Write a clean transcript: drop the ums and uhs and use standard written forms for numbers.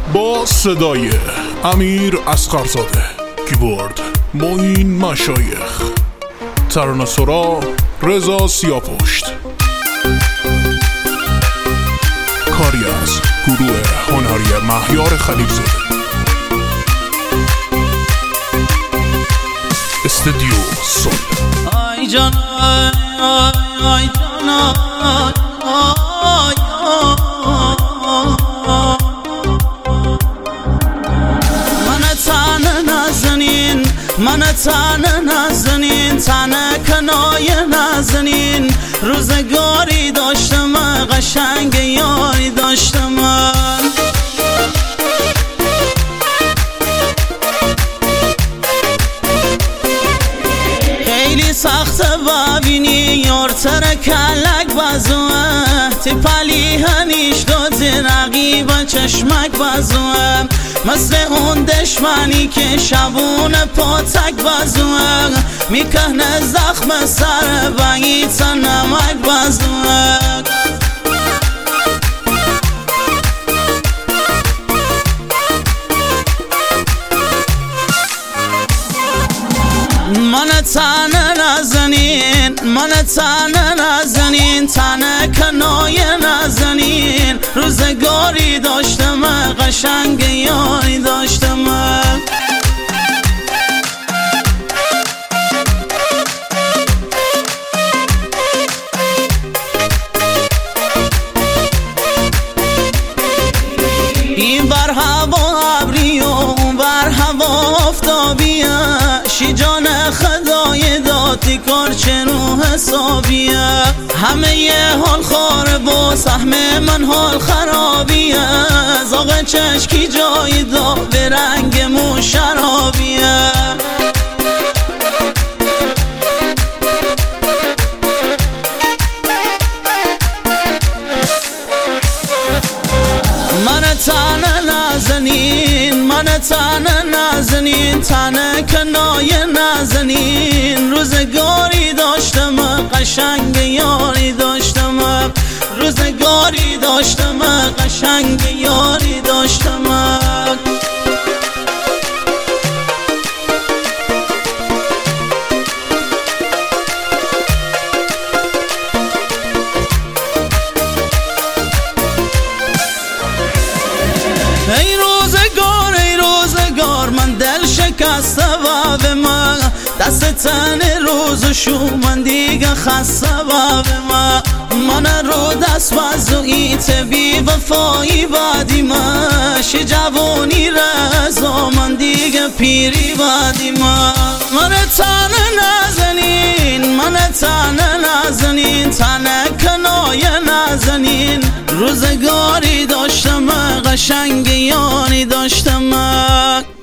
با صدای امیر اصغرزاده، کیبورد معین مشایخ، ترانه سرا رضا سیاپشت، کاری از گروه هنری مهیار خلیلزاده، استودیو سول. آی جان آی جان من تنه نزنین، تنه کنای نزنین، روزگاری داشتم قشنگ یاری داشتم. خیلی سخته ببینی یارتر کلک بزوه، تیپلی هنیش دادی رقیب چشمک بزوه، مثل اون دشمنی که شبون پاتک بزوه، میکنه زخم سر بگیت نمک بزوه. من تنه نزنین، من تنه نزنین، تنه کنای نزنین، روزگاری داشتم قشنگ یاری داشتم. این بر هوا ابری و اون بر هوا آفتابیه، شیجان خدای داتی کار چه رو حسابیه، همه یه حال خاره با سهم من حال خرابیه، زاغ چشکی جایی دا به رنگ مو شرابیه. من تنه نزنین، من تنه نزنین، تنه کنای نزنین، روزگاری داشتم قشنگ یاری داشتم، روزگاری داشتم قشنگ یاری داشتم. ای روزگار من دل شکسته و به من دست تن روزشو من دیگه خسته و به من رو دست بزویت بی وفایی بعدی من شی جوانی رزا من دیگه پیری بعدی من تنه نزنین، من تنه نزنین، تنه کنای نزنین، روزگاری داشتم قشنگ یاری داشتم.